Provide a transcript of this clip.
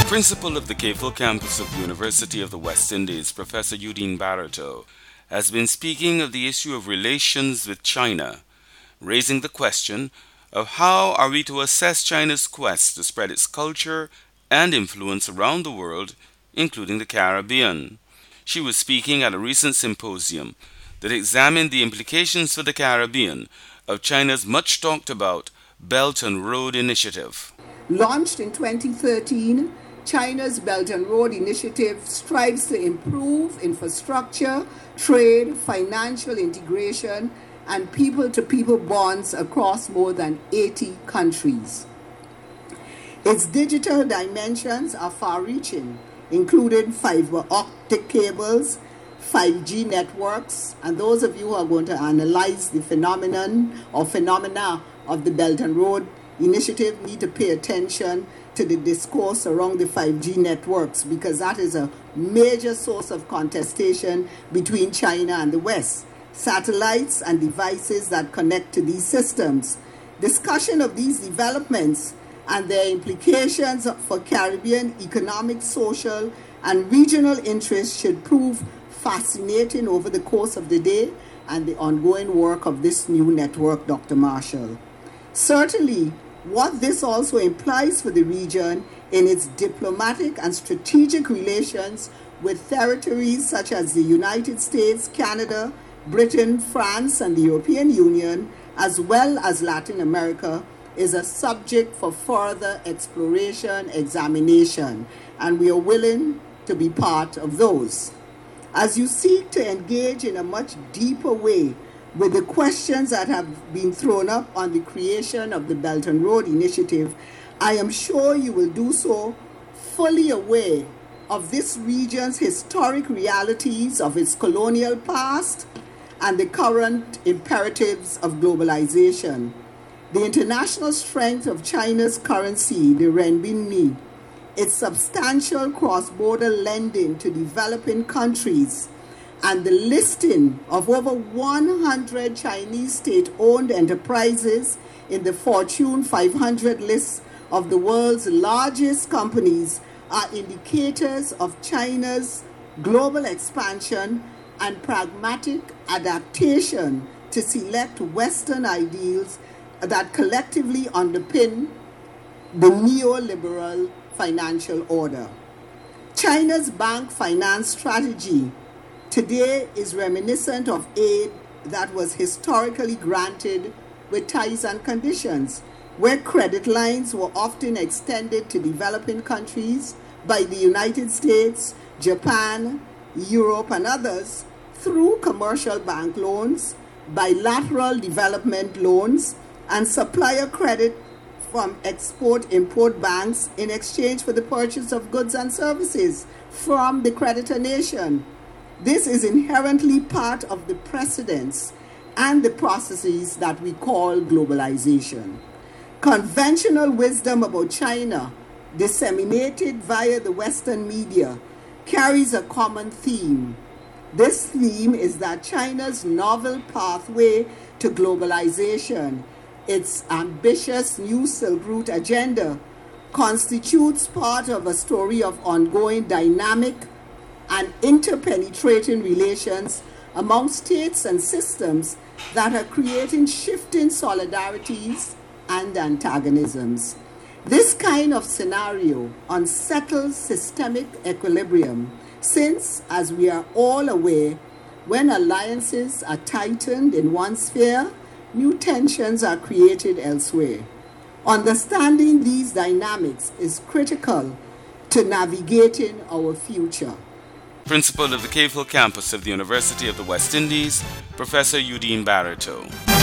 Principal of the KFIL campus of the University of the West Indies, Professor Eugene Barreto, has been speaking of the issue of relations with China, raising the question of how are we to assess China's quest to spread its culture and influence around the world, including the Caribbean. She was speaking at a recent symposium that examined the implications for the Caribbean of China's much talked about Belt and Road Initiative. Launched in 2013, China's Belt and Road Initiative strives to improve infrastructure, trade, financial integration, and people-to-people bonds across more than 80 countries. Its digital dimensions are far-reaching, including fiber optic cables, 5G networks, and those of you who are going to analyze the phenomena of the Belt and Road Initiative need to pay attention to the discourse around the 5G networks, because that is a major source of contestation between China and the West. Satellites and devices that connect to these systems. Discussion of these developments and their implications for Caribbean economic, social, and regional interests should prove fascinating over the course of the day and the ongoing work of this new network, Dr. Marshall. Certainly, what this also implies for the region in its diplomatic and strategic relations with territories such as the United States, Canada, Britain, France, and the European Union, as well as Latin America, is a subject for further exploration, examination, and we are willing to be part of those. As you seek to engage in a much deeper way with the questions that have been thrown up on the creation of the Belt and Road Initiative, I am sure you will do so fully aware of this region's historic realities of its colonial past and the current imperatives of globalization. The international strength of China's currency, the renminbi, its substantial cross-border lending to developing countries, and the listing of over 100 Chinese state-owned enterprises in the Fortune 500 list of the world's largest companies are indicators of China's global expansion and pragmatic adaptation to select Western ideals that collectively underpin the neoliberal financial order. China's bank finance strategy today is reminiscent of aid that was historically granted with ties and conditions, where credit lines were often extended to developing countries by the United States, Japan, Europe, and others through commercial bank loans, bilateral development loans, and supplier credit from export-import banks in exchange for the purchase of goods and services from the creditor nation. This is inherently part of the precedents and the processes that we call globalization. Conventional wisdom about China, disseminated via the Western media, carries a common theme. This theme is that China's novel pathway to globalization, its ambitious New Silk Route agenda, constitutes part of a story of ongoing dynamic and interpenetrating relations among states and systems that are creating shifting solidarities and antagonisms. This kind of scenario unsettles systemic equilibrium since, as we are all aware, when alliances are tightened in one sphere, new tensions are created elsewhere. Understanding these dynamics is critical to navigating our future. Principal of the KFIL campus of the University of the West Indies, Professor Eugene Barreto.